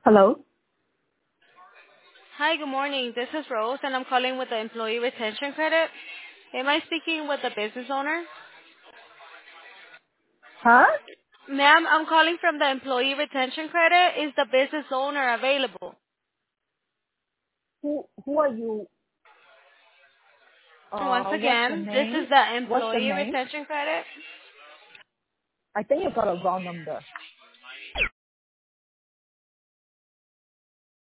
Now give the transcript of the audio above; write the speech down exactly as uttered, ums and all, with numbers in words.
Hello? Hi, good morning. This is Rose, and I'm calling with the Employee Retention Credit. Am I speaking with the business owner? Huh? Ma'am, I'm calling from the Employee Retention Credit. Is the business owner available? Who who are you? Once Uh, what's your again, this name? is the What's your Employee name? Retention Credit. I think you got a wrong number.